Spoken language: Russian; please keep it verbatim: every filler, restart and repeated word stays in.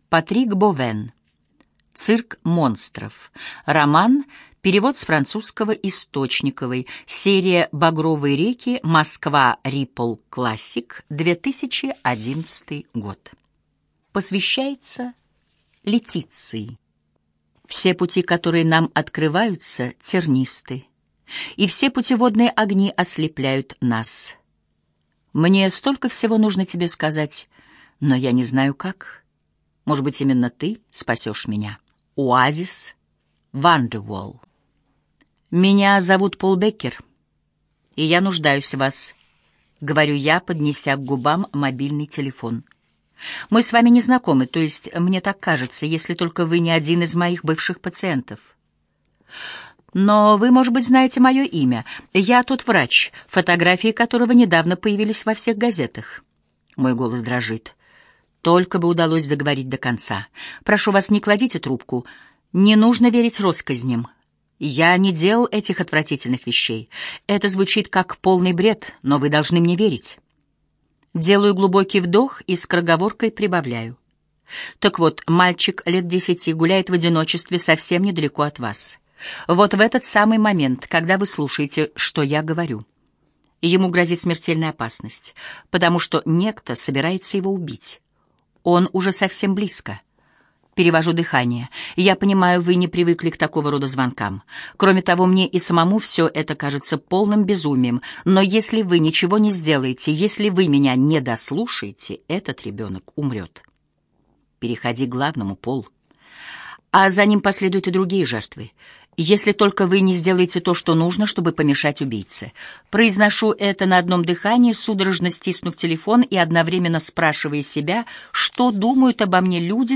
Патрик Бовен. «Цирк монстров». Роман, перевод с французского Источниковой. Серия «Багровые реки», Москва, Рипл Классик, две тысячи одиннадцатый год. Посвящается Летиции. Все пути, которые нам открываются, тернисты, и все путеводные огни ослепляют нас. Мне столько всего нужно тебе сказать, но я не знаю как. Может быть, именно ты спасешь меня. Оазис, Вандервол. Меня зовут Пол Беккер, и я нуждаюсь в вас, говорю я, поднеся к губам мобильный телефон. Мы с вами не знакомы, то есть мне так кажется, если только вы не один из моих бывших пациентов. Но вы, может быть, знаете мое имя. Я тот врач, фотографии которого недавно появились во всех газетах. Мой голос дрожит. Только бы удалось договорить до конца. Прошу вас, не кладите трубку. Не нужно верить россказням. Я не делал этих отвратительных вещей. Это звучит как полный бред, но вы должны мне верить. Делаю глубокий вдох и скороговоркой прибавляю. Так вот, мальчик лет десяти гуляет в одиночестве совсем недалеко от вас. Вот в этот самый момент, когда вы слушаете, что я говорю. Ему грозит смертельная опасность, потому что некто собирается его убить. Он уже совсем близко. Перевожу дыхание. Я понимаю, вы не привыкли к такого рода звонкам. Кроме того, мне и самому все это кажется полным безумием. Но если вы ничего не сделаете, если вы меня не дослушаете, этот ребенок умрет. Переходи к главному, Пол. А за ним последуют и другие жертвы. Если только вы не сделаете то, что нужно, чтобы помешать убийце. Произношу это на одном дыхании, судорожно стиснув телефон и одновременно спрашивая себя, что думают обо мне люди,